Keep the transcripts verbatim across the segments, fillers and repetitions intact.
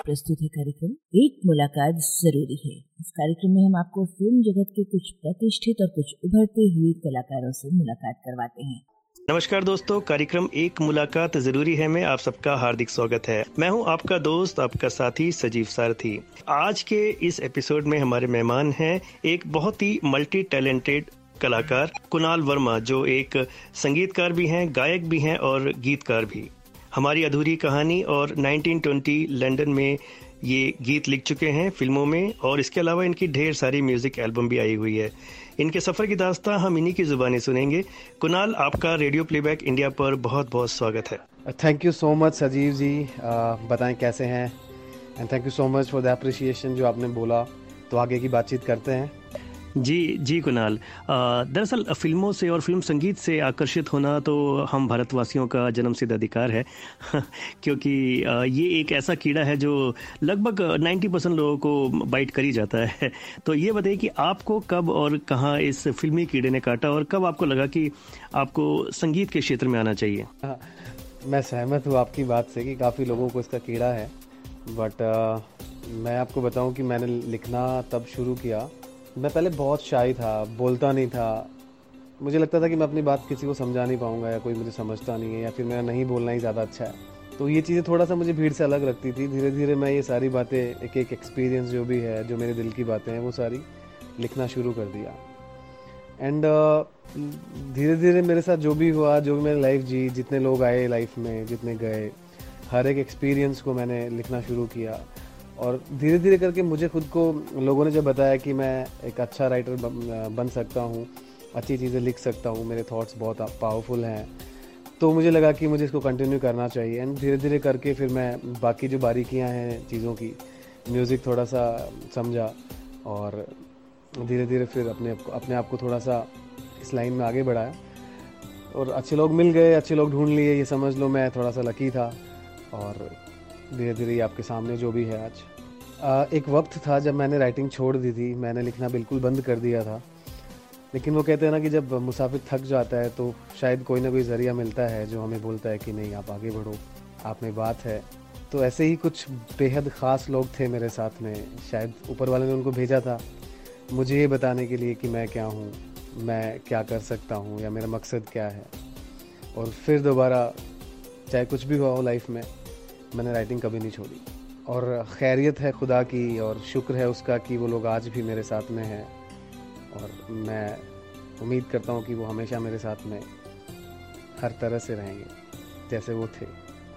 प्रस्तुत है कार्यक्रम एक मुलाकात जरूरी है। इस कार्यक्रम में हम आपको फिल्म जगत के कुछ प्रतिष्ठित और कुछ उभरते हुए कलाकारों से मुलाकात करवाते हैं। नमस्कार दोस्तों, कार्यक्रम एक मुलाकात जरूरी है में आप सबका हार्दिक स्वागत है। मैं हूं आपका दोस्त, आपका साथी सजीव सारथी। आज के इस एपिसोड में हमारे मेहमान हैं एक बहुत ही मल्टी टैलेंटेड कलाकार कुणाल वर्मा, जो एक संगीतकार भी हैं, गायक भी हैं और गीतकार भी। हमारी अधूरी कहानी और नाइनटीन ट्वेंटी लंदन में ये गीत लिख चुके हैं फिल्मों में, और इसके अलावा इनकी ढेर सारी म्यूजिक एल्बम भी आई हुई है। इनके सफ़र की दास्तां हम इन्हीं की ज़ुबानी सुनेंगे। कुणाल, आपका रेडियो प्लेबैक इंडिया पर बहुत बहुत स्वागत है। Thank you so much Sajeev ji. uh, बताएं कैसे हैं, and thank you so much for the appreciation जो आपने बोला। तो आगे की बातचीत करते हैं। जी जी कुणाल, दरअसल फिल्मों से और फिल्म संगीत से आकर्षित होना तो हम भारतवासियों का जन्मसिद्ध अधिकार है क्योंकि आ, ये एक ऐसा कीड़ा है जो लगभग नब्बे परसेंट लोगों को बाइट कर ही जाता है। तो ये बताइए कि आपको कब और कहाँ इस फिल्मी कीड़े ने काटा और कब आपको लगा कि आपको संगीत के क्षेत्र में आना चाहिए? आ, मैं सहमत हूँ आपकी बात से कि काफ़ी लोगों को इसका कीड़ा है, बट मैं आपको बताऊँ कि मैंने लिखना तब शुरू किया। मैं पहले बहुत शाई था, बोलता नहीं था। मुझे लगता था कि मैं अपनी बात किसी को समझा नहीं पाऊंगा, या कोई मुझे समझता नहीं है, या फिर मेरा नहीं बोलना ही ज़्यादा अच्छा है। तो ये चीज़ें थोड़ा सा मुझे भीड़ से अलग लगती थी। धीरे धीरे मैं ये सारी बातें, एक एक एक्सपीरियंस जो भी है, जो मेरे दिल की बातें हैं, वो सारी लिखना शुरू कर दिया। एंड धीरे धीरे मेरे साथ जो भी हुआ, जो भी मैंने लाइफ जी, जितने लोग आए लाइफ में, जितने गए, हर एक एक्सपीरियंस को मैंने लिखना शुरू किया। और धीरे धीरे करके मुझे खुद को लोगों ने जब बताया कि मैं एक अच्छा राइटर बन सकता हूँ, अच्छी चीज़ें लिख सकता हूँ, मेरे थॉट्स बहुत पावरफुल हैं, तो मुझे लगा कि मुझे इसको कंटिन्यू करना चाहिए। एंड धीरे धीरे करके फिर मैं बाकी जो बारीकियाँ हैं चीज़ों की, म्यूज़िक थोड़ा सा समझा, और धीरे धीरे फिर अपने अपने आप को थोड़ा सा इस लाइन में आगे बढ़ाया। और अच्छे लोग मिल गए, अच्छे लोग ढूंढ लिए, ये समझ लो मैं थोड़ा सा लकी था। और धीरे धीरे आपके सामने जो भी है आज। आ, एक वक्त था जब मैंने राइटिंग छोड़ दी थी, मैंने लिखना बिल्कुल बंद कर दिया था। लेकिन वो कहते हैं ना कि जब मुसाफिर थक जाता है तो शायद कोई ना कोई ज़रिया मिलता है जो हमें बोलता है कि नहीं, आप आगे बढ़ो, आप में बात है। तो ऐसे ही कुछ बेहद ख़ास लोग थे मेरे साथ में। शायद ऊपर वाले ने उनको भेजा था मुझे ये बताने के लिए कि मैं क्या हूँ, मैं क्या कर सकता हूँ, या मेरा मकसद क्या है। और फिर दोबारा चाहे कुछ भी हुआ हो लाइफ में, मैंने राइटिंग कभी नहीं छोड़ी। और खैरियत है खुदा की, और शुक्र है उसका कि वो लोग आज भी मेरे साथ में हैं। और मैं उम्मीद करता हूँ कि वो हमेशा मेरे साथ में हर तरह से रहेंगे जैसे वो थे।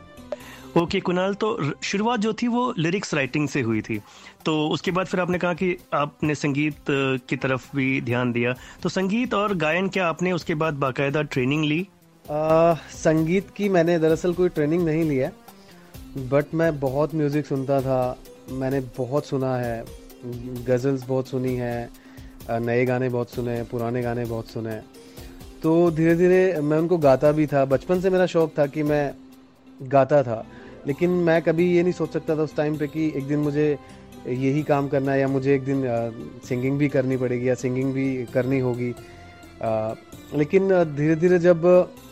ओके okay, कुणाल, तो शुरुआत जो थी वो लिरिक्स राइटिंग से हुई थी, तो उसके बाद फिर आपने कहा कि आपने संगीत की तरफ भी ध्यान दिया। तो संगीत और गायन, क्या आपने उसके बाद बाकायदा ट्रेनिंग ली? आ, संगीत की मैंने दरअसल कोई ट्रेनिंग नहीं लिया, बट मैं बहुत म्यूज़िक सुनता था। मैंने बहुत सुना है, गज़ल्स बहुत सुनी है, नए गाने बहुत सुने हैं, पुराने गाने बहुत सुने हैं। तो धीरे धीरे मैं उनको गाता भी था। बचपन से मेरा शौक़ था कि मैं गाता था, लेकिन मैं कभी ये नहीं सोच सकता था उस टाइम पे कि एक दिन मुझे यही काम करना है, या मुझे एक दिन सिंगिंग भी करनी पड़ेगी, या सिंगिंग भी करनी होगी। आ, लेकिन धीरे धीरे जब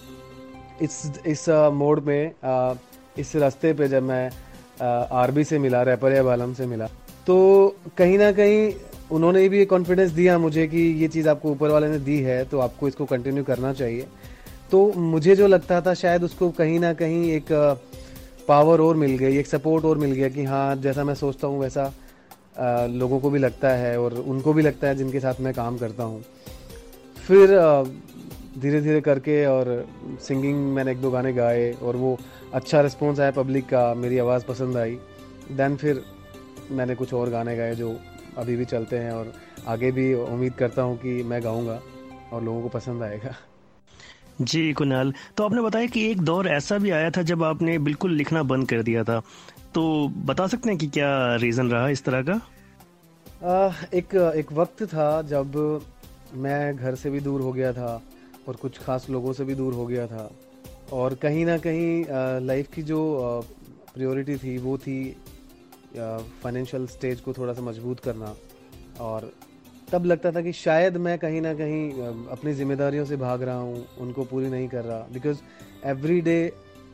इस इस मोड में, आ, इस रास्ते पे जब मैं आरबी से मिला, रैपर या बालम से मिला, तो कहीं ना कहीं उन्होंने भी ये कॉन्फिडेंस दिया मुझे कि ये चीज़ आपको ऊपर वाले ने दी है, तो आपको इसको कंटिन्यू करना चाहिए। तो मुझे जो लगता था शायद उसको कहीं ना कहीं एक पावर और मिल गई, एक सपोर्ट और मिल गया कि हाँ, जैसा मैं सोचता हूँ वैसा आ, लोगों को भी लगता है, और उनको भी लगता है जिनके साथ मैं काम करता हूँ। फिर धीरे धीरे करके और सिंगिंग मैंने एक दो गाने गाए, और वो अच्छा रिस्पॉन्स आया पब्लिक का, मेरी आवाज़ पसंद आई। देन फिर मैंने कुछ और गाने गाए जो अभी भी चलते हैं, और आगे भी उम्मीद करता हूँ कि मैं गाऊँगा और लोगों को पसंद आएगा। जी कुणाल, तो आपने बताया कि एक दौर ऐसा भी आया था जब आपने बिल्कुल लिखना बंद कर दिया था, तो बता सकते हैं कि क्या रीज़न रहा इस तरह का? आ, एक एक वक्त था जब मैं घर से भी दूर हो गया था, और कुछ ख़ास लोगों से भी दूर हो गया था, और कहीं ना कहीं लाइफ की जो प्रायोरिटी थी वो थी फाइनेंशियल स्टेज को थोड़ा सा मजबूत करना। और तब लगता था कि शायद मैं कहीं ना कहीं अपनी जिम्मेदारियों से भाग रहा हूँ, उनको पूरी नहीं कर रहा। बिकॉज एवरी डे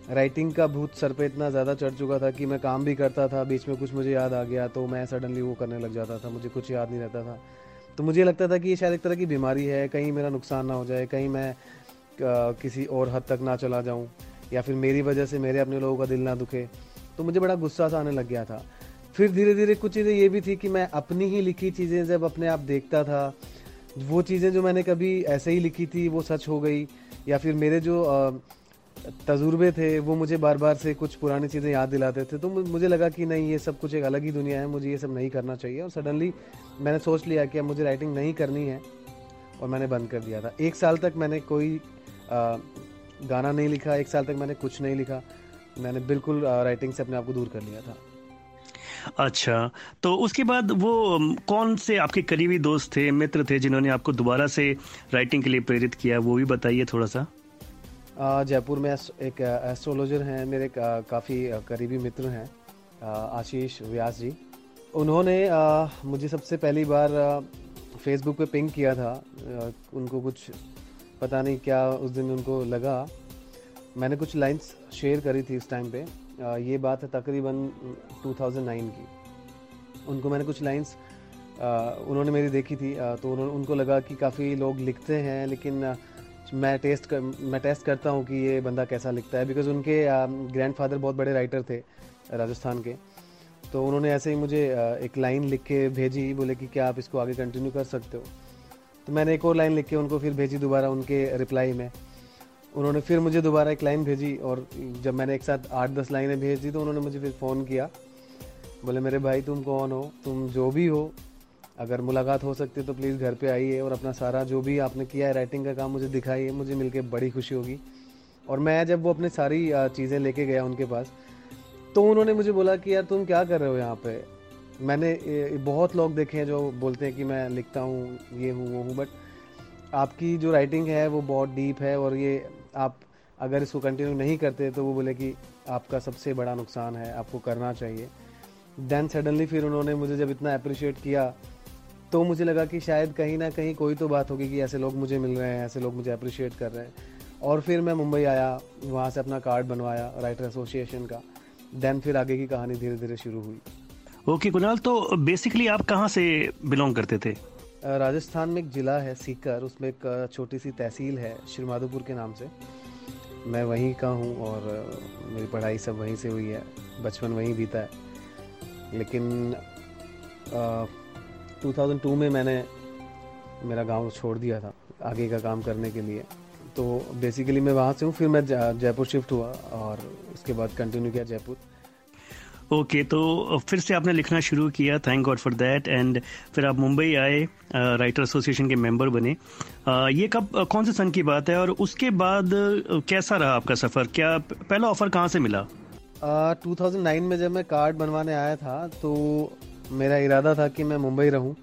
राइटिंग का भूत सर पे इतना ज़्यादा चढ़ चुका था कि मैं काम भी करता था, बीच में कुछ मुझे याद आ गया तो मैं सडनली वो करने लग जाता था, मुझे कुछ याद नहीं रहता था। तो मुझे लगता था कि ये शायद एक तरह की बीमारी है, कहीं मेरा नुकसान ना हो जाए, कहीं मैं आ, किसी और हद तक ना चला जाऊं, या फिर मेरी वजह से मेरे अपने लोगों का दिल ना दुखे। तो मुझे बड़ा गुस्सा सा आने लग गया था। फिर धीरे धीरे कुछ चीज़ें ये भी थी कि मैं अपनी ही लिखी चीज़ें जब अपने आप देखता था, वो चीज़ें जो मैंने कभी ऐसे ही लिखी थी वो सच हो गई, या फिर मेरे जो आ, तजुर्बे थे वो मुझे बार बार से कुछ पुरानी चीज़ें याद दिलाते थे। तो मुझे लगा कि नहीं, ये सब कुछ एक अलग ही दुनिया है, मुझे ये सब नहीं करना चाहिए। और सडनली मैंने सोच लिया कि अब मुझे राइटिंग नहीं करनी है, और मैंने बंद कर दिया था। एक साल तक मैंने कोई आ, गाना नहीं लिखा, एक साल तक मैंने कुछ नहीं लिखा, मैंने बिल्कुल राइटिंग से अपने आप को दूर कर लिया था। अच्छा, तो उसके बाद वो कौन से आपके करीबी दोस्त थे, मित्र थे, जिन्होंने आपको दोबारा से राइटिंग के लिए प्रेरित किया, वो भी बताइए थोड़ा सा। जयपुर में एक एस्ट्रोलॉजर हैं मेरे, काफ़ी करीबी मित्र हैं, आशीष व्यास जी। उन्होंने मुझे सबसे पहली बार फेसबुक पे पिंग किया था। उनको कुछ पता नहीं क्या उस दिन उनको लगा, मैंने कुछ लाइंस शेयर करी थी उस टाइम पे। ये बात है तकरीबन दो हज़ार नौ की। उनको मैंने कुछ लाइंस, उन्होंने मेरी देखी थी, तो उन्होंने उनको लगा कि काफ़ी लोग लिखते हैं, लेकिन मैं टेस्ट कर, मैं टेस्ट करता हूँ कि ये बंदा कैसा लिखता है, बिकॉज़ उनके ग्रैंडफादर बहुत बड़े राइटर थे राजस्थान के। तो उन्होंने ऐसे ही मुझे एक लाइन लिख के भेजी, बोले कि क्या आप इसको आगे कंटिन्यू कर सकते हो। तो मैंने एक और लाइन लिख के उनको फिर भेजी दोबारा उनके रिप्लाई में। उन्होंने फिर मुझे दोबारा एक लाइन भेजी, और जब मैंने एक साथ आठ दस लाइनें भेज दी तो उन्होंने मुझे फिर फ़ोन किया, बोले मेरे भाई तुम कौन हो, तुम जो भी हो, अगर मुलाकात हो सकती है तो प्लीज़ घर पे आइए और अपना सारा जो भी आपने किया है राइटिंग का काम मुझे दिखाइए, मुझे मिलके बड़ी खुशी होगी। और मैं जब वो अपनी सारी चीज़ें लेके गया उनके पास, तो उन्होंने मुझे बोला कि यार तुम क्या कर रहे हो यहाँ पे। मैंने बहुत लोग देखे हैं जो बोलते हैं कि मैं लिखता हूँ, ये हूँ वो हूँ, बट आपकी जो राइटिंग है वो बहुत डीप है, और ये आप अगर इसको कंटिन्यू नहीं करते तो वो बोले कि आपका सबसे बड़ा नुकसान है, आपको करना चाहिए। देन सडनली फिर उन्होंने मुझे जब इतना अप्रिशिएट किया तो मुझे लगा कि शायद कहीं ना कहीं कोई तो बात होगी कि ऐसे लोग मुझे मिल रहे हैं, ऐसे लोग मुझे अप्रिशिएट कर रहे हैं। और फिर मैं मुंबई आया, वहाँ से अपना कार्ड बनवाया राइटर एसोसिएशन का। देन फिर आगे की कहानी धीरे धीरे शुरू हुई। ओके कुणाल, तो बेसिकली आप कहाँ से बिलोंग करते थे? राजस्थान में एक ज़िला है सीकर, उसमें एक छोटी सी तहसील है श्रीमाधोपुर के नाम से। मैं वहीं का हूँ और मेरी पढ़ाई सब वहीं से हुई है, बचपन वहीं बीता है। लेकिन आ, दो हज़ार दो में मैंने मेरा गांव छोड़ दिया था आगे का काम करने के लिए। तो बेसिकली मैं वहाँ से हूँ, फिर मैं जयपुर शिफ्ट हुआ और उसके बाद कंटिन्यू किया जयपुर। ओके okay, तो फिर से आपने लिखना शुरू किया, thank God for that. And फिर आप मुंबई आए, राइटर एसोसिएशन के मेंबर बने। uh, ये कब, कौन से सन की बात है, और उसके बाद कैसा रहा आपका सफ़र? क्या पहला ऑफ़र कहाँ से मिला? uh, दो हज़ार नौ में जब मैं कार्ड बनवाने आया था तो मेरा इरादा था कि मैं मुंबई रहूं,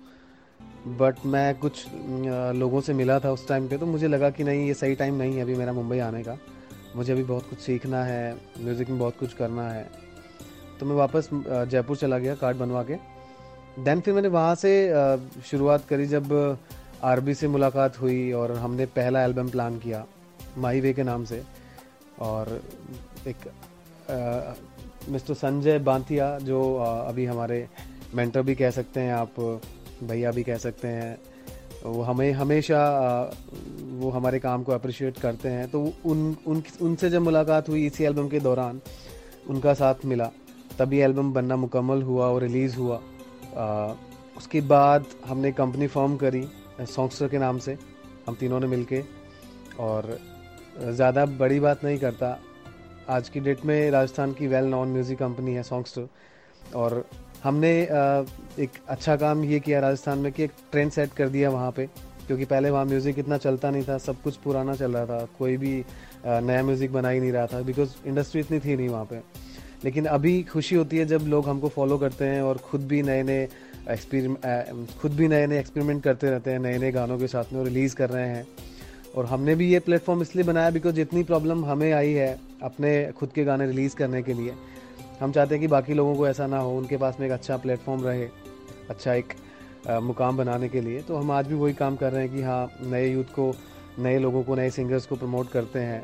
बट मैं कुछ लोगों से मिला था उस टाइम पे, तो मुझे लगा कि नहीं, ये सही टाइम नहीं है अभी मेरा मुंबई आने का, मुझे अभी बहुत कुछ सीखना है, म्यूज़िक में बहुत कुछ करना है। तो मैं वापस जयपुर चला गया कार्ड बनवा के। देन फिर मैंने वहाँ से शुरुआत करी जब आरबी से मुलाकात हुई और हमने पहला एल्बम प्लान किया माई वे के नाम से। और एक मिस्टर संजय बांतिया जो अभी हमारे मेंटर भी कह सकते हैं आप, भैया भी कह सकते हैं, वो हमें हमेशा वो हमारे काम को अप्रिशिएट करते हैं। तो उन उन उनसे जब मुलाकात हुई इसी एल्बम के दौरान, उनका साथ मिला, तभी एल्बम बनना मुकम्मल हुआ और रिलीज़ हुआ। आ, उसके बाद हमने कंपनी फॉर्म करी सॉन्गस्टर के नाम से, हम तीनों ने मिलके। और ज़्यादा बड़ी बात नहीं करता, आज की डेट में राजस्थान की वेल नॉन म्यूज़िक कंपनी है सॉन्गस्टर, और हमने एक अच्छा काम ये किया राजस्थान में कि एक ट्रेंड सेट कर दिया वहाँ पे, क्योंकि पहले वहाँ म्यूज़िक इतना चलता नहीं था, सब कुछ पुराना चल रहा था, कोई भी नया म्यूज़िक बना ही नहीं रहा था, बिकॉज इंडस्ट्री इतनी थी नहीं वहाँ पे। लेकिन अभी खुशी होती है जब लोग हमको फॉलो करते हैं और ख़ुद भी नए नए एक्सपेरिमेंट खुद भी नए नए एक्सपेरिमेंट करते रहते हैं नए नए गानों के साथ में, और रिलीज़ कर रहे हैं। और हमने भी ये प्लेटफॉर्म इसलिए बनाया बिकॉज जितनी प्रॉब्लम हमें आई है अपने खुद के गाने रिलीज़ करने के लिए, हम चाहते हैं कि बाकी लोगों को ऐसा ना हो, उनके पास में एक अच्छा प्लेटफॉर्म रहे, अच्छा एक आ, मुकाम बनाने के लिए। तो हम आज भी वही काम कर रहे हैं कि हाँ, नए यूथ को, नए लोगों को, नए सिंगर्स को प्रमोट करते हैं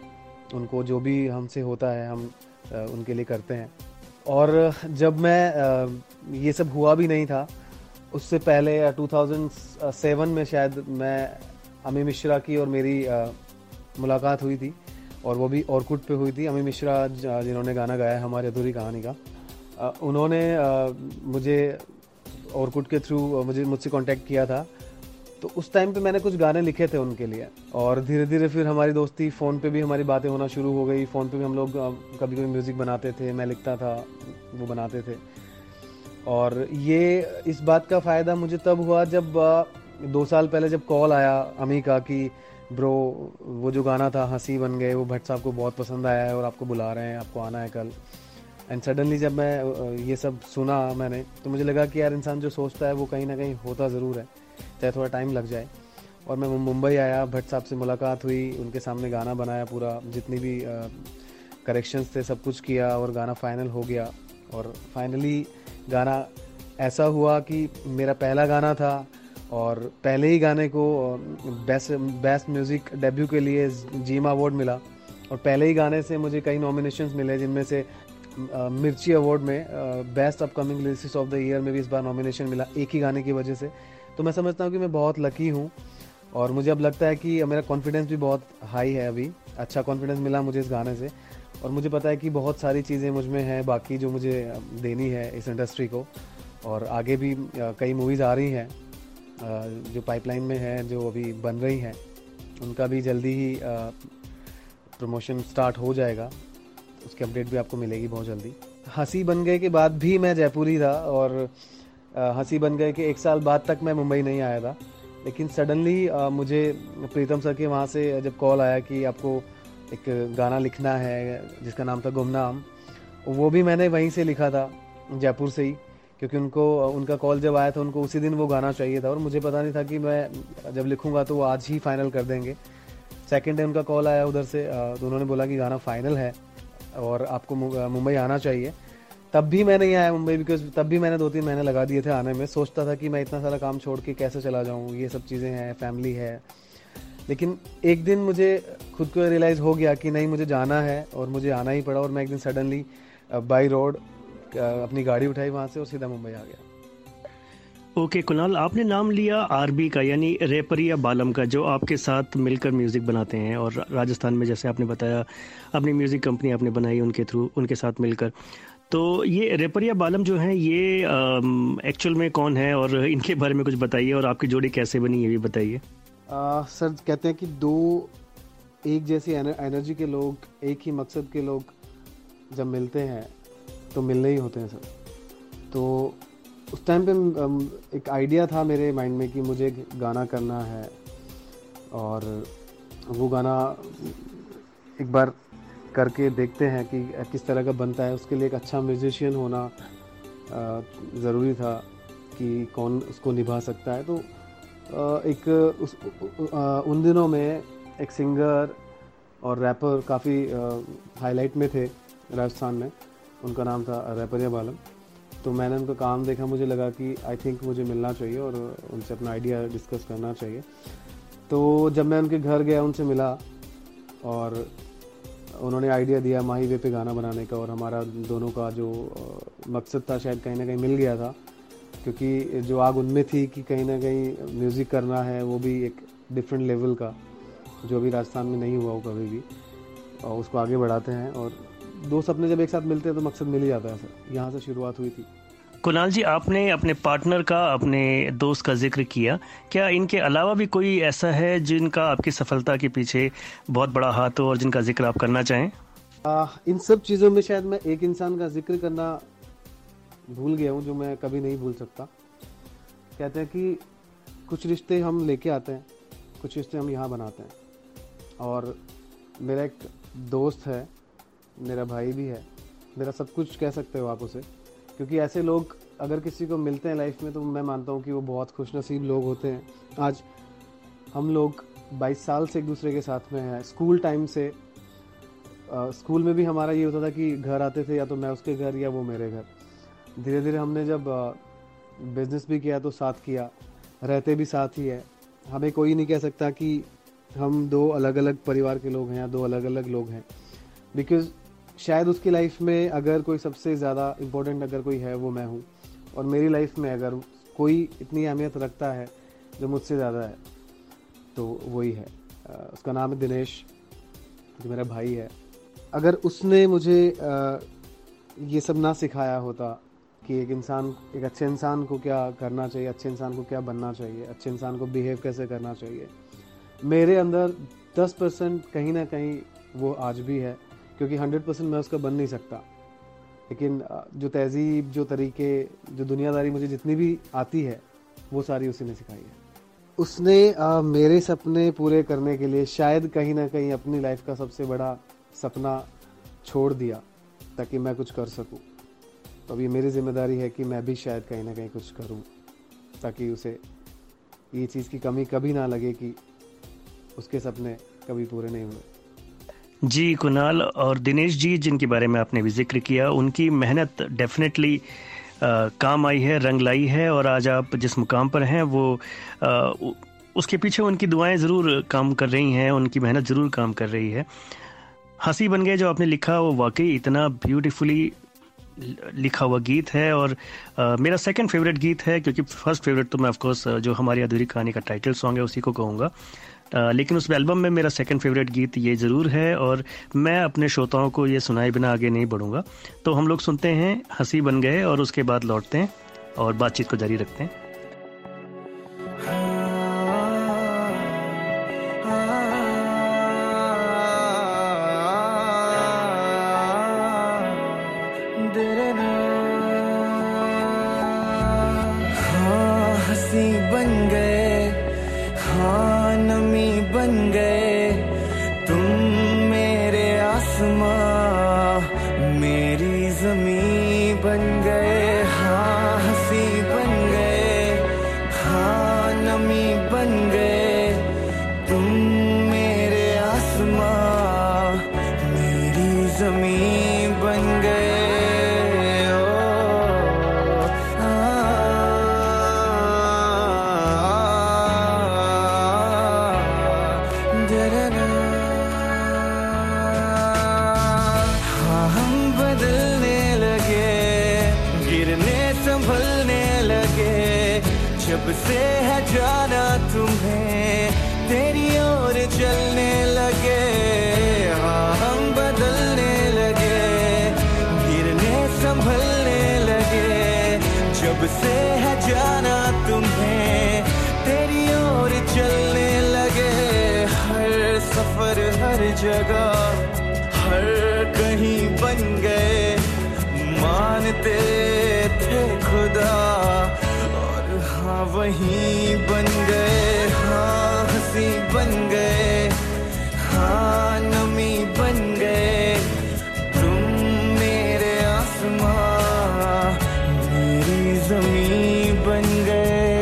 उनको जो भी हमसे होता है हम उनके लिए करते हैं। और जब मैं ये सब हुआ भी नहीं था, उससे पहले दो हज़ार सात में शायद मैं अमी मिश्रा की और मेरी मुलाकात हुई थी, और वो भी ऑर्कुट पे हुई थी। अमी मिश्रा जिन्होंने गाना गाया है हमारी अधूरी कहानी का, उन्होंने मुझे ऑर्कुट के थ्रू मुझे मुझसे कांटेक्ट किया था। तो उस टाइम पे मैंने कुछ गाने लिखे थे उनके लिए, और धीरे धीरे फिर हमारी दोस्ती, फ़ोन पे भी हमारी बातें होना शुरू हो गई। फ़ोन पे भी हम लोग कभी कभी म्यूज़िक बनाते थे, मैं लिखता था, वो बनाते थे। और ये इस बात का फ़ायदा मुझे तब हुआ जब दो साल पहले जब कॉल आया अमी का कि ब्रो वो जो गाना था हंसी बन गए, वो भट्ट साहब को बहुत पसंद आया है और आपको बुला रहे हैं, आपको आना है कल। एंड सडनली जब मैं ये सब सुना मैंने, तो मुझे लगा कि यार इंसान जो सोचता है वो कहीं ना कहीं होता ज़रूर है, चाहे थोड़ा टाइम लग जाए। और मैं मुंबई आया, भट्ट साहब से मुलाकात हुई, उनके सामने गाना बनाया, पूरा जितनी भी करेक्शंस थे सब कुछ किया, और गाना फाइनल हो गया। और फाइनली गाना ऐसा हुआ कि मेरा पहला गाना था, और पहले ही गाने को बेस्ट बेस्ट म्यूज़िक डेब्यू के लिए जीमा अवार्ड मिला, और पहले ही गाने से मुझे कई नॉमिनेशंस मिले, जिनमें से Uh, मिर्ची अवार्ड में best upcoming lyricist of the year में भी इस बार नॉमिनेशन मिला, एक ही गाने की वजह से। तो मैं समझता हूँ कि मैं बहुत लकी हूँ, और मुझे अब लगता है कि मेरा कॉन्फिडेंस भी बहुत हाई है। अभी अच्छा कॉन्फिडेंस मिला मुझे इस गाने से, और मुझे पता है कि बहुत सारी चीज़ें मुझ में हैं बाकी जो मुझे देनी है इस इंडस्ट्री को। और आगे भी कई मूवीज़ आ रही हैं जो पाइपलाइन में हैं, जो अभी बन रही हैं, उनका भी जल्दी ही प्रमोशन स्टार्ट हो जाएगा, उसकी अपडेट भी आपको मिलेगी बहुत जल्दी। हंसी बन गए के बाद भी मैं जयपुर ही था, और हंसी बन गए के एक साल बाद तक मैं मुंबई नहीं आया था। लेकिन सडनली मुझे प्रीतम सर के वहाँ से जब कॉल आया कि आपको एक गाना लिखना है जिसका नाम था गुमनाम, वो भी मैंने वहीं से लिखा था, जयपुर से ही, क्योंकि उनको उनका कॉल जब आया था उनको उसी दिन वो गाना चाहिए था, और मुझे पता नहीं था कि मैं जब लिखूँगा तो वो आज ही फाइनल कर देंगे। सेकेंड डे उनका कॉल आया उधर से, तो उन्होंने बोला कि गाना फाइनल है और आपको मुंबई आना चाहिए। तब भी मैं नहीं आया मुंबई, बिकॉज तब भी मैंने दो तीन महीने लगा दिए थे आने में। सोचता था कि मैं इतना सारा काम छोड़ के कैसे चला जाऊँ, ये सब चीज़ें हैं, फैमिली है। लेकिन एक दिन मुझे खुद को रियलाइज़ हो गया कि नहीं, मुझे जाना है, और मुझे आना ही पड़ा। और मैं एक दिन सडनली बाई रोड अपनी गाड़ी उठाई वहाँ से और सीधा मुंबई आ गया। ओके okay, कुणाल, आपने नाम लिया आरबी का, यानी रेपरिया बालम का, जो आपके साथ मिलकर म्यूज़िक बनाते हैं, और राजस्थान में जैसे आपने बताया अपनी म्यूज़िक कंपनी आपने बनाई उनके थ्रू, उनके साथ मिलकर। तो ये रेपरिया बालम जो हैं, ये एक्चुअल में कौन है, और इनके बारे में कुछ बताइए, और आपकी जोड़ी कैसे बनी ये भी बताइए। सर कहते हैं कि दो एक जैसी एनर्जी के लोग, एक ही मकसद के लोग जब मिलते हैं तो मिलने ही होते हैं सर। तो उस टाइम पे एक आइडिया था मेरे माइंड में कि मुझे गाना करना है, और वो गाना एक बार करके देखते हैं कि किस तरह का बनता है। उसके लिए एक अच्छा म्यूजिशियन होना ज़रूरी था कि कौन उसको निभा सकता है। तो एक उस उन दिनों में एक सिंगर और रैपर काफ़ी हाईलाइट में थे राजस्थान में, उनका नाम था रेपरिया बालम। तो मैंने उनका काम देखा, मुझे लगा कि आई थिंक मुझे मिलना चाहिए और उनसे अपना आइडिया डिस्कस करना चाहिए। तो जब मैं उनके घर गया, उनसे मिला, और उन्होंने आइडिया दिया माही वे पे गाना बनाने का, और हमारा दोनों का जो मकसद था शायद कहीं ना कहीं मिल गया था, क्योंकि जो आग उनमें थी कि कहीं ना कहीं म्यूज़िक करना है, वो भी एक डिफरेंट लेवल का, जो अभी राजस्थान में नहीं हुआ हो कभी भी, और उसको आगे बढ़ाते हैं। और दो सपने जब एक साथ मिलते हैं तो मकसद मिल ही जाता है सर। यहाँ से शुरुआत हुई थी। कुणाल जी, आपने अपने पार्टनर का, अपने दोस्त का जिक्र किया, क्या इनके अलावा भी कोई ऐसा है जिनका आपकी सफलता के पीछे बहुत बड़ा हाथ हो और जिनका जिक्र आप करना चाहें? आ, इन सब चीज़ों में शायद मैं एक इंसान का जिक्र करना भूल गया हूँ, जो मैं कभी नहीं भूल सकता। कहते हैं कि कुछ रिश्ते हम लेके आते हैं, कुछ रिश्ते हम यहाँ बनाते हैं। और मेरा एक दोस्त है, मेरा भाई भी है, मेरा सब कुछ कह सकते हो आप उसे, क्योंकि ऐसे लोग अगर किसी को मिलते हैं लाइफ में तो मैं मानता हूँ कि वो बहुत खुशनसीब लोग होते हैं। आज हम लोग बाईस साल से एक दूसरे के साथ में हैं, स्कूल टाइम से। आ, स्कूल में भी हमारा ये होता था कि घर आते थे या तो मैं उसके घर या वो मेरे घर। धीरे धीरे हमने जब बिज़नेस भी किया तो साथ किया, रहते भी साथ ही है। हमें कोई नहीं कह सकता कि हम दो अलग अलग परिवार के लोग हैं या दो अलग अलग लोग हैं। बिकॉज शायद उसकी लाइफ में अगर कोई सबसे ज़्यादा इम्पोर्टेंट अगर कोई है वो मैं हूँ, और मेरी लाइफ में अगर कोई इतनी अहमियत रखता है जो मुझसे ज़्यादा है तो वही है। उसका नाम है दिनेश, जो मेरा भाई है। अगर उसने मुझे ये सब ना सिखाया होता कि एक इंसान एक अच्छे इंसान को क्या करना चाहिए, अच्छे इंसान को क्या बनना चाहिए, अच्छे इंसान को बिहेव कैसे करना चाहिए, मेरे अंदर दस परसेंट कहीं ना कहीं वो आज भी है, क्योंकि हंड्रेड परसेंट मैं उसका बन नहीं सकता। लेकिन जो तहजीब, जो तरीके, जो दुनियादारी मुझे जितनी भी आती है वो सारी उसी ने सिखाई है। उसने आ, मेरे सपने पूरे करने के लिए शायद कहीं ना कहीं अपनी लाइफ का सबसे बड़ा सपना छोड़ दिया ताकि मैं कुछ कर सकूं। तो अब ये मेरी जिम्मेदारी है कि मैं भी शायद कहीं ना कहीं कुछ करूं ताकि उसे ये चीज़ की कमी कभी ना लगे कि उसके सपने कभी पूरे नहीं हुए। जी कुणाल और दिनेश जी जिनके बारे में आपने भी जिक्र किया, उनकी मेहनत डेफिनेटली काम आई है, रंग लाई है, और आज आप जिस मुकाम पर हैं वो आ, उसके पीछे उनकी दुआएं ज़रूर काम कर रही हैं, उनकी मेहनत ज़रूर काम कर रही है। हंसी बन गए जो आपने लिखा वो वाकई इतना ब्यूटीफुली लिखा हुआ गीत है, और आ, मेरा सेकंड फेवरेट गीत है, क्योंकि फर्स्ट फेवरेट तो मैं ऑफ कोर्स जो हमारी अधूरी कहानी का टाइटल सॉन्ग है उसी को कहूँगा, लेकिन उस एल्बम में मेरा सेकंड फेवरेट गीत ये ज़रूर है, और मैं अपने श्रोताओं को ये सुनाए बिना आगे नहीं बढ़ूँगा। तो हम लोग सुनते हैं हंसी बन गए और उसके बाद लौटते हैं और बातचीत को जारी रखते हैं। जब से है जाना तुम्हें तेरी ओर चलने लगे, हाँ हम बदलने लगे, गिरने संभलने लगे। जब से है जाना तुम्हें तेरी ओर चलने लगे, हर सफर हर जगह हर कहीं बन गए, मानते थे खुदा हाँ वहीं बन गए, हाँ हंसी बन गए, हाँ नमी बन गए, तुम मेरे आसमां मेरी ज़मीं बन गए।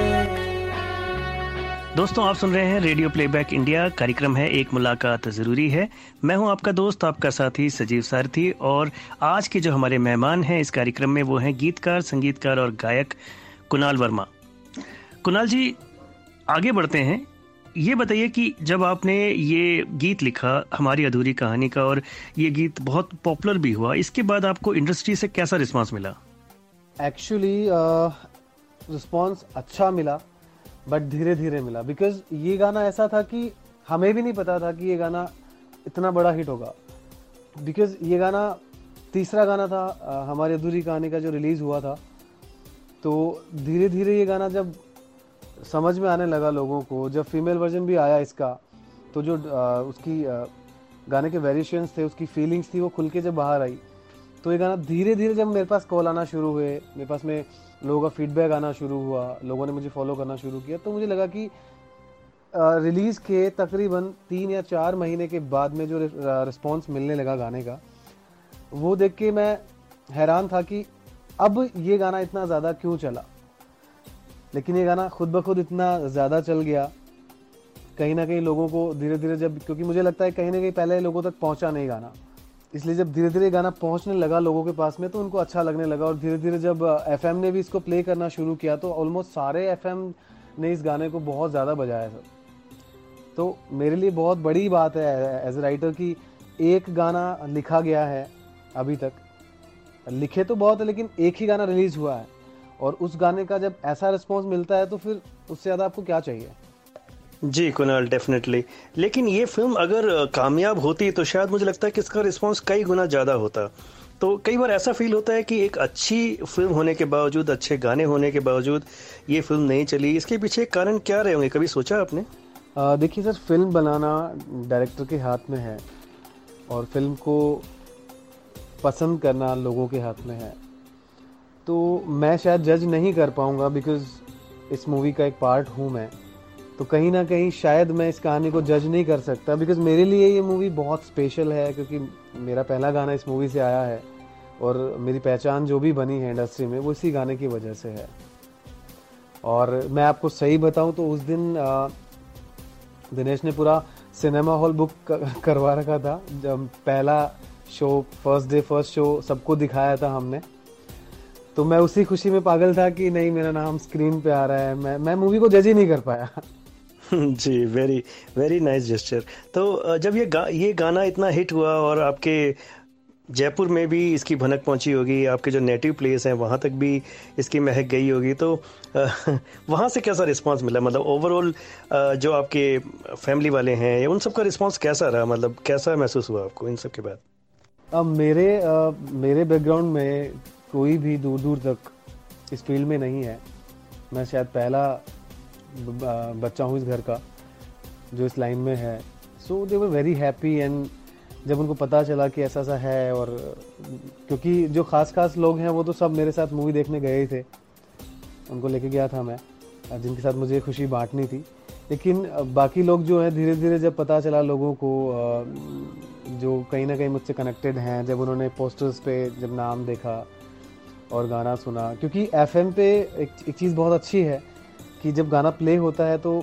दोस्तों आप सुन रहे हैं रेडियो प्लेबैक इंडिया, कार्यक्रम है एक मुलाकात ज़रूरी है। मैं हूं आपका दोस्त, आपका साथी सजीव सारथी, और आज के जो हमारे मेहमान हैं इस कार्यक्रम में वो हैं गीतकार, संगीतकार और गायक कुणाल वर्मा। कुणाल जी, आगे बढ़ते हैं। ये बताइए कि जब आपने ये गीत लिखा हमारी अधूरी कहानी का, और ये गीत बहुत पॉपुलर भी हुआ, इसके बाद आपको इंडस्ट्री से कैसा रिस्पांस मिला? एक्चुअली रिस्पांस अच्छा मिला, बट धीरे धीरे मिला, बिकॉज ये गाना ऐसा था कि हमें भी नहीं पता था कि ये गाना इतना बड़ा हिट होगा। बिकॉज ये गाना तीसरा गाना था uh, हमारी अधूरी कहानी का जो रिलीज़ हुआ था। तो धीरे धीरे ये गाना जब समझ में आने लगा लोगों को, जब फीमेल वर्जन भी आया इसका, तो जो आ, उसकी आ, गाने के वेरिएशंस थे, उसकी फीलिंग्स थी, वो खुल के जब बाहर आई, तो ये गाना धीरे धीरे जब मेरे पास कॉल आना शुरू हुए, मेरे पास में लोगों का फीडबैक आना शुरू हुआ, लोगों ने मुझे फॉलो करना शुरू किया, तो मुझे लगा कि रिलीज़ के तकरीबन तीन या चार महीने के बाद में जो रिस्पॉन्स मिलने लगा गाने का, वो देख के मैं हैरान था कि अब ये गाना इतना ज़्यादा क्यों चला। लेकिन ये गाना खुद ब खुद इतना ज़्यादा चल गया, कहीं ना कहीं लोगों को धीरे धीरे जब, क्योंकि मुझे लगता है कहीं ना कहीं पहले लोगों तक पहुंचा नहीं गाना, इसलिए जब धीरे धीरे गाना पहुंचने लगा लोगों के पास में तो उनको अच्छा लगने लगा। और धीरे धीरे जब एफएम ने भी इसको प्ले करना शुरू किया तो ऑलमोस्ट सारे एफएम ने इस गाने को बहुत ज़्यादा बजाया था। तो मेरे लिए बहुत बड़ी बात है एज ए राइटर कि एक गाना लिखा गया है अभी तक, लिखे तो बहुत है लेकिन एक ही गाना रिलीज हुआ है, और उस गाने का जब ऐसा रिस्पॉन्स मिलता है तो फिर उससे ज़्यादा आपको क्या चाहिए। जी कुणाल, डेफिनेटली। लेकिन ये फिल्म अगर कामयाब होती तो शायद मुझे लगता है कि इसका रिस्पांस कई गुना ज़्यादा होता। तो कई बार ऐसा फील होता है कि एक अच्छी फिल्म होने के बावजूद, अच्छे गाने होने के बावजूद ये फिल्म नहीं चली। इसके पीछे कारण क्या रहे होंगे, कभी सोचा आपने? देखिए सर, फिल्म बनाना डायरेक्टर के हाथ में है और फिल्म को पसंद करना लोगों के हाथ में है। तो मैं शायद जज नहीं कर पाऊँगा बिकॉज़ इस मूवी का एक पार्ट हूँ मैं। तो कहीं ना कहीं शायद मैं इस कहानी को जज नहीं कर सकता बिकॉज़ मेरे लिए ये मूवी बहुत स्पेशल है, क्योंकि मेरा पहला गाना इस मूवी से आया है और मेरी पहचान जो भी बनी है इंडस्ट्री में वो इसी गाने की वजह से है। और मैं आपको सही बताऊं तो उस दिन आ, दिनेश ने पूरा सिनेमा हॉल बुक करवा रखा था। जब पहला show, first day first show सबको दिखाया था हमने, तो मैं उसी खुशी में पागल था कि नहीं मेरा नाम स्क्रीन पे आ रहा है। मैं मैं मूवी को जज ही नहीं कर पाया। जी, वेरी वेरी नाइस जेस्चर। तो जब ये गा, ये गाना इतना हिट हुआ और आपके जयपुर में भी इसकी भनक पहुंची होगी, आपके जो नेटिव प्लेस हैं वहाँ तक भी इसकी महक गई होगी, तो वहाँ से कैसा रिस्पांस मिला? मतलब ओवरऑल जो आपके फैमिली वाले हैं उन सब का रिस्पांस कैसा रहा? मतलब कैसा महसूस हुआ आपको इन सब के बाद? अब मेरे आ, मेरे बैकग्राउंड में कोई भी दूर दूर तक इस फील्ड में नहीं है। मैं शायद पहला बच्चा हूँ इस घर का जो इस लाइन में है। So they were very happy and जब उनको पता चला कि ऐसा सा है, और क्योंकि जो खास खास लोग हैं वो तो सब मेरे साथ मूवी देखने गए ही थे, उनको लेके गया था मैं, जिनके साथ मुझे खुशी बांटनी थी। लेकिन बाकी लोग जो हैं धीरे धीरे जब पता चला लोगों को जो कहीं ना कहीं मुझसे कनेक्टेड हैं, जब उन्होंने पोस्टर्स पे जब नाम देखा और गाना सुना, क्योंकि एफएम पे एक, एक चीज़ बहुत अच्छी है कि जब गाना प्ले होता है तो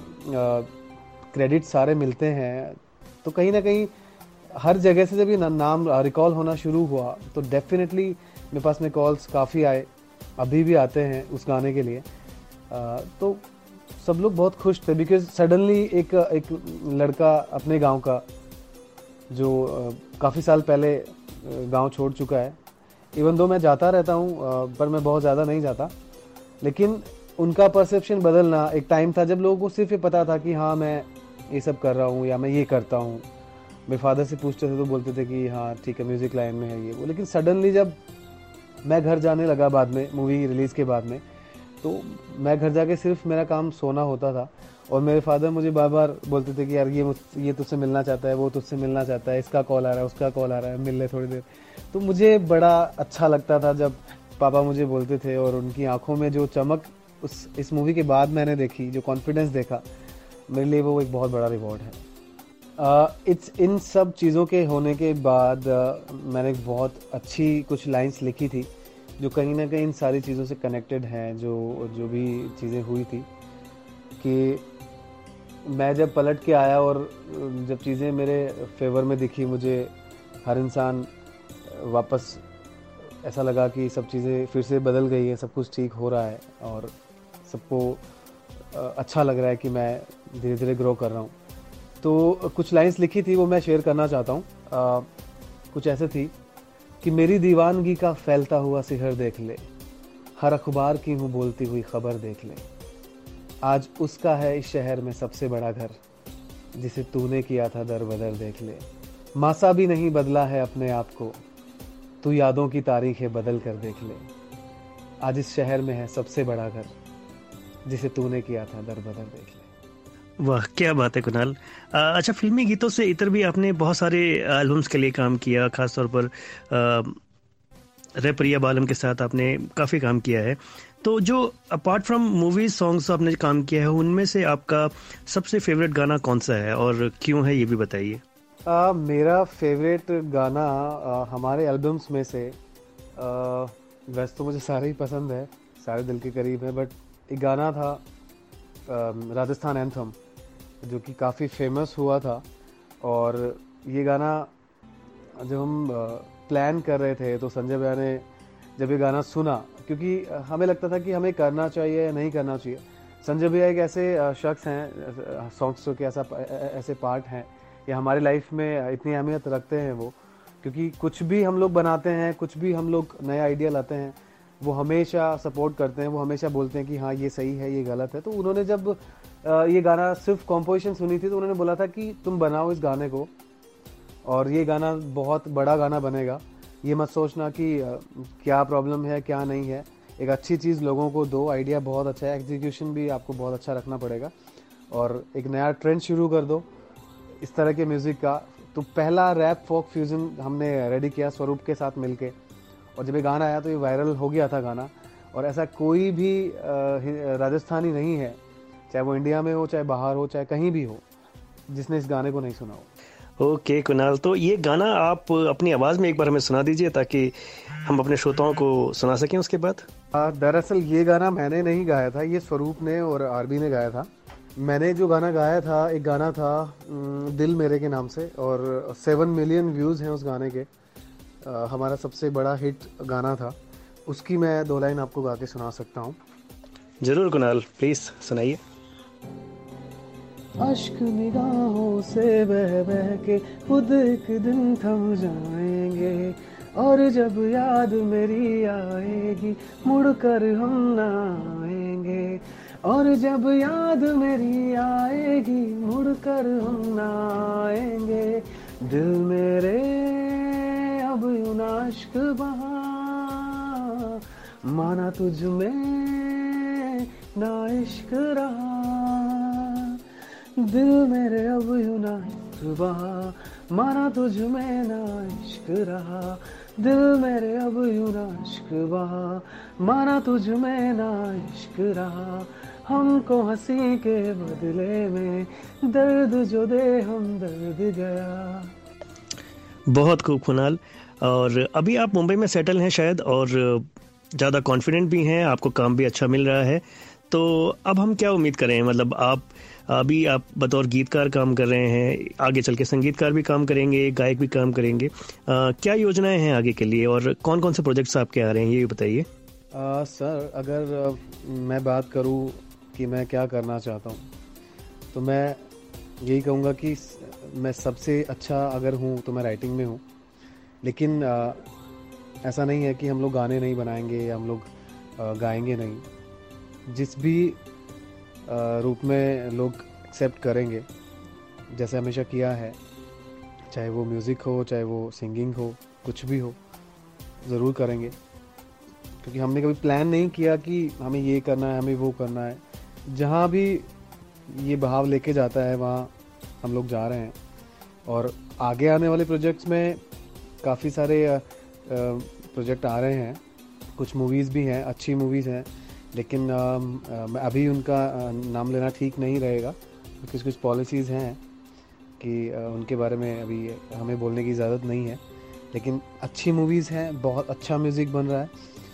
क्रेडिट सारे मिलते हैं। तो कहीं ना कहीं हर जगह से जब ये ना, नाम रिकॉल होना शुरू हुआ तो डेफिनेटली मेरे पास में कॉल्स काफ़ी आए, अभी भी आते हैं उस गाने के लिए। आ, तो सब लोग बहुत खुश थे बिकॉज सडनली एक एक लड़का अपने गांव का जो काफ़ी साल पहले गांव छोड़ चुका है, इवन दो मैं जाता रहता हूं पर मैं बहुत ज़्यादा नहीं जाता, लेकिन उनका परसेप्शन बदलना। एक टाइम था जब लोगों को सिर्फ ये पता था कि हाँ मैं ये सब कर रहा हूँ या मैं ये करता हूँ। मेरे फादर से पूछते थे तो बोलते थे कि हाँ ठीक है म्यूज़िक लाइन में है ये वो। लेकिन सडनली जब मैं घर जाने लगा बाद में, मूवी रिलीज़ के बाद में, तो मैं घर जाके सिर्फ मेरा काम सोना होता था और मेरे फादर मुझे बार बार बोलते थे कि यार ये ये तुझसे मिलना चाहता है, वो तुझसे मिलना चाहता है, इसका कॉल आ रहा है, उसका कॉल आ रहा है, मिल ले थोड़ी देर। तो मुझे बड़ा अच्छा लगता था जब पापा मुझे बोलते थे, और उनकी आंखों में जो चमक उस इस मूवी के बाद मैंने देखी, जो कॉन्फिडेंस देखा, मेरे लिए वो एक बहुत बड़ा रिवॉर्ड है। इट्स uh, इन सब चीज़ों के होने के बाद uh, मैंने एक बहुत अच्छी कुछ लाइंस लिखी थी जो कहीं ना कहीं इन सारी चीज़ों से कनेक्टेड हैं, जो जो भी चीज़ें हुई थी। कि मैं जब पलट के आया और जब चीज़ें मेरे फेवर में दिखी, मुझे हर इंसान वापस ऐसा लगा कि सब चीज़ें फिर से बदल गई है, सब कुछ ठीक हो रहा है और सबको अच्छा लग रहा है कि मैं धीरे धीरे ग्रो कर रहा हूँ। तो कुछ लाइंस लिखी थी वो मैं शेयर करना चाहता हूँ। कुछ ऐसे थी कि मेरी दीवानगी का फैलता हुआ सिहर देख ले, हर अखबार की हूँ बोलती हुई खबर देख ले, आज उसका है इस शहर में सबसे बड़ा घर, जिसे तूने किया था दर बदर देख ले, मासा भी नहीं बदला है अपने आप को, तू यादों की तारीखें बदल कर देख ले, आज इस शहर में है सबसे बड़ा घर, जिसे तूने किया था दर बदर देख ले। वाह क्या बात है कुणाल। अच्छा, फिल्मी गीतों से इतर भी आपने बहुत सारे एल्बम्स के लिए काम किया, खासतौर पर रे प्रिया बालम के साथ आपने काफ़ी काम किया है। तो जो अपार्ट फ्रॉम मूवी सॉन्ग्स आपने काम किया है उनमें से आपका सबसे फेवरेट गाना कौन सा है और क्यों है ये भी बताइए। uh, मेरा फेवरेट गाना uh, हमारे एल्बम्स में से uh, वैसे तो मुझे सारे ही पसंद है, सारे दिल के करीब है, बट एक गाना था uh, राजस्थान एंथम जो कि काफ़ी फेमस हुआ था। और ये गाना जब हम प्लान uh, कर रहे थे तो संजय भैया ने जब ये गाना सुना, क्योंकि हमें लगता था कि हमें करना चाहिए या नहीं करना चाहिए। संजय भैया एक ऐसे शख्स हैं, सॉन्ग्स के ऐसा ऐसे पार्ट हैं या हमारी लाइफ में इतनी अहमियत रखते हैं वो, क्योंकि कुछ भी हम लोग बनाते हैं, कुछ भी हम लोग नया आइडिया लाते हैं, वो हमेशा सपोर्ट करते हैं, वो हमेशा बोलते हैं कि हाँ ये सही है, ये गलत है। तो उन्होंने जब ये गाना सिर्फ कॉम्पोजिशन सुनी थी तो उन्होंने बोला था कि तुम बनाओ इस गाने को और ये गाना बहुत बड़ा गाना बनेगा, ये मत सोचना कि क्या प्रॉब्लम है क्या नहीं है, एक अच्छी चीज़ लोगों को दो, आइडिया बहुत अच्छा है, एग्जीक्यूशन भी आपको बहुत अच्छा रखना पड़ेगा और एक नया ट्रेंड शुरू कर दो इस तरह के म्यूज़िक का। तो पहला रैप फोक फ्यूजन हमने रेडी किया स्वरूप के साथ मिलके, और जब ये गाना आया तो ये वायरल हो गया था गाना। और ऐसा कोई भी राजस्थानी नहीं है, चाहे वो इंडिया में हो, चाहे बाहर हो, चाहे कहीं भी हो, जिसने इस गाने को नहीं सुना हो। ओके okay, कुणाल, तो ये गाना आप अपनी आवाज़ में एक बार हमें सुना दीजिए ताकि हम अपने श्रोताओं को सुना सकें उसके बाद। दरअसल ये गाना मैंने नहीं गाया था, ये स्वरूप ने और आरबी ने गाया था। मैंने जो गाना गाया था, एक गाना था दिल मेरे के नाम से, और सेवन मिलियन व्यूज़ हैं उस गाने के। आ, हमारा सबसे बड़ा हिट गाना था, उसकी मैं दो लाइन आपको गा के सुना सकता हूँ। ज़रूर कुणाल, प्लीज़ सुनाइए। अश्क निगाहों से बह बह के खुद एक दिन थम जाएंगे, और जब याद मेरी आएगी मुड़ कर हम ना आएंगे, और जब याद मेरी आएगी मुड़ कर हम ना आएंगे। दिल मेरे अब यूं ना इश्क बहा, माना तुझ में ना इश्क रहा। दिल मेरे अब यूं ना इश्क बहा, माना तुझ में ना इश्क रहा। दिल मेरे अब यूं ना इश्क बहा, माना तुझ में ना इश्क रहा। हमको हंसी के बदले में दर्द जो दे हम दर्द गया। बहुत खूब कुणाल, और अभी आप मुंबई में सेटल हैं शायद, और ज़्यादा कॉन्फिडेंट भी हैं, आपको काम भी अच्छा मिल रहा है। तो अब हम क्या उम्मीद करें, मतलब आप अभी आप बतौर गीतकार काम कर रहे हैं, आगे चल के संगीतकार भी काम करेंगे, गायक भी काम करेंगे, आ, क्या योजनाएं हैं आगे के लिए और कौन कौन से प्रोजेक्ट्स आपके आ रहे हैं, ये बताइए। सर, अगर आ, मैं बात करूं कि मैं क्या करना चाहता हूं, तो मैं यही कहूंगा कि मैं सबसे अच्छा अगर हूं तो मैं राइटिंग में हूं, लेकिन आ, ऐसा नहीं है कि हम लोग गाने नहीं बनाएंगे या हम लोग गाएंगे नहीं। जिस भी रूप में लोग एक्सेप्ट करेंगे, जैसे हमेशा किया है, चाहे वो म्यूज़िक हो, चाहे वो सिंगिंग हो, कुछ भी हो, ज़रूर करेंगे। क्योंकि हमने कभी प्लान नहीं किया कि हमें ये करना है, हमें वो करना है। जहाँ भी ये बहाव लेके जाता है वहाँ हम लोग जा रहे हैं। और आगे आने वाले प्रोजेक्ट्स में काफ़ी सारे प्रोजेक्ट आ रहे हैं, कुछ मूवीज़ भी हैं, अच्छी मूवीज़ हैं, लेकिन आ, अभी उनका नाम लेना ठीक नहीं रहेगा, क्योंकि कुछ पॉलिसीज़ हैं कि आ, उनके बारे में अभी हमें बोलने की इजाज़त नहीं है। लेकिन अच्छी मूवीज़ हैं, बहुत अच्छा म्यूज़िक बन रहा है।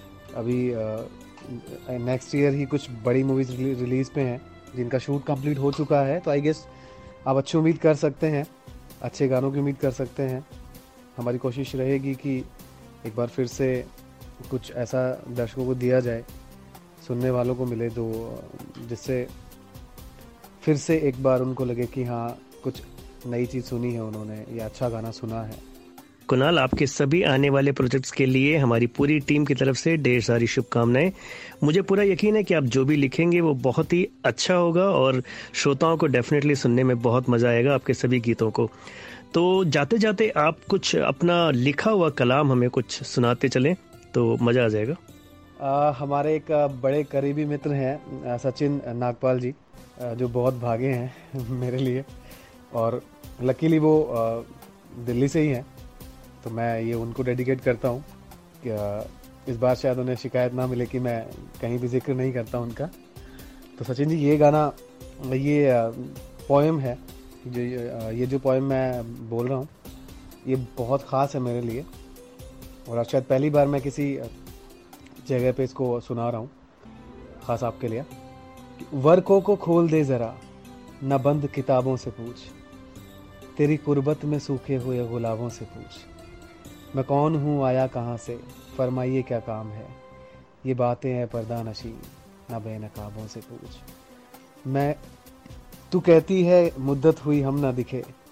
अभी नेक्स्ट ईयर ही कुछ बड़ी मूवीज़ रिलीज़ पे हैं जिनका शूट कंप्लीट हो चुका है, तो आई गेस आप अच्छी उम्मीद कर सकते हैं, अच्छे गानों की उम्मीद कर सकते हैं। हमारी कोशिश रहेगी कि एक बार फिर से कुछ ऐसा दर्शकों को दिया जाए, सुनने वालों को मिले, तो जिससे फिर से एक बार उनको लगे कि हाँ कुछ नई चीज़ सुनी है उन्होंने, या अच्छा गाना सुना है। कुणाल, आपके सभी आने वाले प्रोजेक्ट्स के लिए हमारी पूरी टीम की तरफ से ढेर सारी शुभकामनाएं। मुझे पूरा यकीन है कि आप जो भी लिखेंगे वो बहुत ही अच्छा होगा और श्रोताओं को डेफिनेटली सुनने में बहुत मज़ा आएगा आपके सभी गीतों को। तो जाते जाते आप कुछ अपना लिखा हुआ कलाम हमें कुछ सुनाते चलें तो मज़ा आ जाएगा। आ, हमारे एक बड़े करीबी मित्र हैं सचिन नागपाल जी, जो बहुत भागे हैं मेरे लिए, और लकीली वो दिल्ली से ही हैं, तो मैं ये उनको डेडिकेट करता हूँ कि इस बार शायद उन्हें शिकायत ना मिले कि मैं कहीं भी जिक्र नहीं करता उनका। तो सचिन जी, ये गाना, ये पोएम है, जो ये जो पोएम मैं बोल रहा हूँ, ये बहुत ख़ास है मेरे लिए, और शायद पहली बार मैं किसी जगह पे इसको सुना रहा हूँ, ख़ास आपके लिए। वर्कों को खोल दे ज़रा, न बंद किताबों से पूछ, तेरी कुर्बत में सूखे हुए गुलाबों से पूछ। मैं कौन हूँ, आया कहाँ से, फरमाइए क्या काम है, ये बातें हैं पर्दा नशी, न बेनकाबों से पूछ। मैं तू कहती है मुद्दत हुई हम ना दिखे,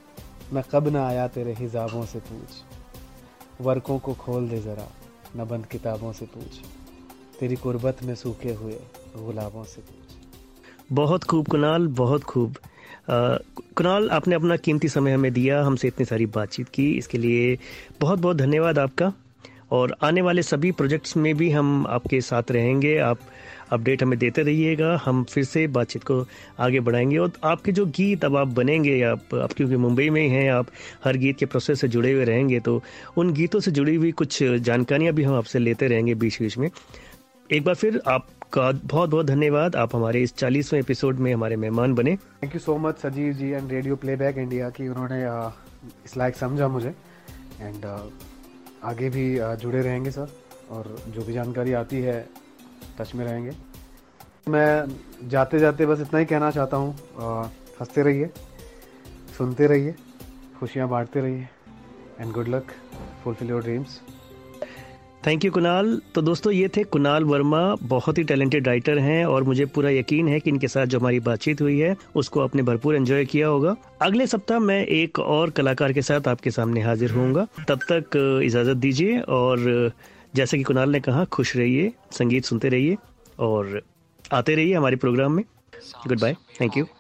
मैं कब ना आया तेरे हिजाबों से पूछ, वर्कों को खोल दे ज़रा न बंद किताबों से पूछ, तेरी कुर्बत में सूखे हुए गुलाबों से पूछ। बहुत खूब कुणाल, बहुत खूब। कुणाल, आपने अपना कीमती समय हमें दिया, हमसे इतनी सारी बातचीत की, इसके लिए बहुत बहुत धन्यवाद आपका। और आने वाले सभी प्रोजेक्ट्स में भी हम आपके साथ रहेंगे, आप अपडेट हमें देते रहिएगा, हम फिर से बातचीत को आगे बढ़ाएंगे। और आपके जो गीत अब आप बनेंगे, आप आप क्योंकि मुंबई में ही हैं, आप हर गीत के प्रोसेस से जुड़े हुए रहेंगे, तो उन गीतों से जुड़ी हुई कुछ जानकारियाँ भी हम आपसे लेते रहेंगे बीच बीच में। एक बार फिर आपका बहुत बहुत धन्यवाद, आप हमारे इस चालीसवें एपिसोड में हमारे मेहमान बने। Thank you so much Sajeev ji and radio playback India की उन्होंने इस लायक समझा मुझे, एंड आगे भी जुड़े रहेंगे सर, और जो भी जानकारी आती है टच में रहेंगे। मैं जाते जाते बस इतना ही कहना चाहता हूँ, हंसते रहिए, सुनते रहिए, खुशियाँ बांटते रहिए, and good luck, fulfil your dreams. Thank you Kunal. तो दोस्तों, ये थे कुणाल वर्मा, बहुत ही टैलेंटेड राइटर हैं और मुझे पूरा यकीन है कि इनके साथ जो हमारी बातचीत हुई है उसको आपने भरपूर एंजॉय किया होगा। अगले सप्ताह मैं एक और कलाकार के साथ आपके सामने हाजिर होऊंगा, तब तक इजाज़त दीजिए। और जैसे कि कुणाल ने कहा, खुश रहिए, संगीत सुनते रहिए और आते रहिए हमारे प्रोग्राम में। Goodbye, thank you.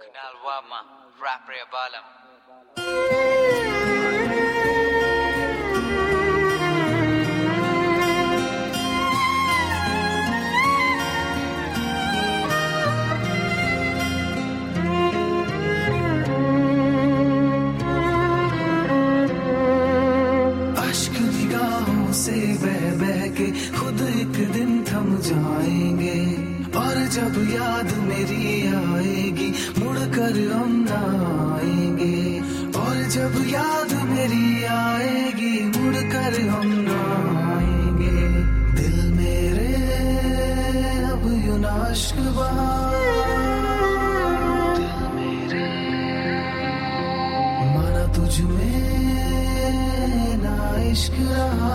से बह बह के खुद एक दिन थम जाएंगे, और जब याद मेरी आएगी मुड़कर हम ना आएंगे, और जब याद मेरी आएगी मुड़कर हम ना आएंगे। दिल मेरे अब यूं ना इश्क बहा, दिल मेरे माना तुझ में ना इश्क रहा,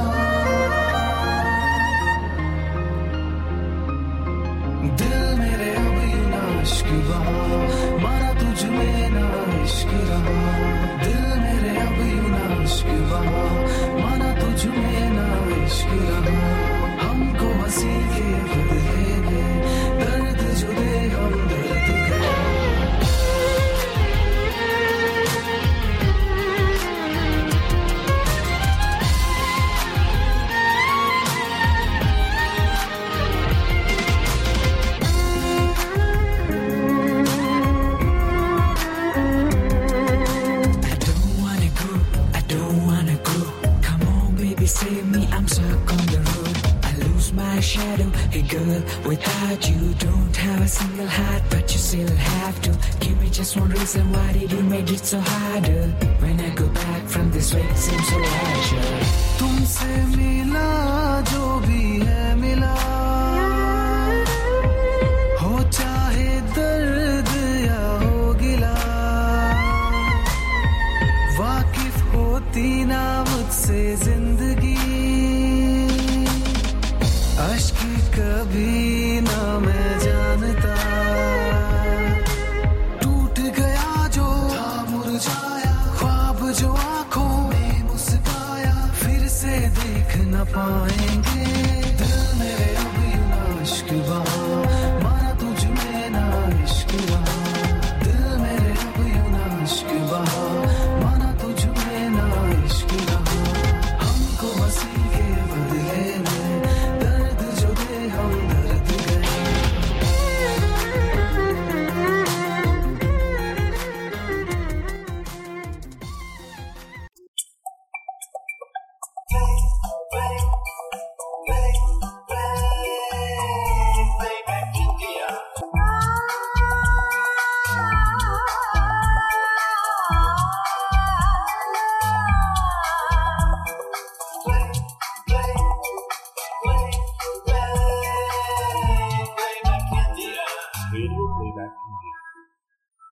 दिल मेरे अब यूं ना इश्क बहा, माना तुझ में ना इश्क रहा, दिल मेरे अब यूं ना इश्क बहा, माना तुझ में ना इश्क रहा। हमको हंसी के बदले में दर्द जो दे हम दर्द का, shadow. Hey girl, without you don't have a single heart, but you still have to give me just one reason why did you make it so harder. When I go back from this way it seems so harsher. तुमसे मिला जो भी है मिला, हो चाहे दर्द या हो गिला, वाकिफ होती ना मुझसे जिंदगी, अश्क कभी ना मैं जानता, टूट गया जो था मुरझाया, ख्वाब जो आंखों में मुस्काया, फिर से देख न पाए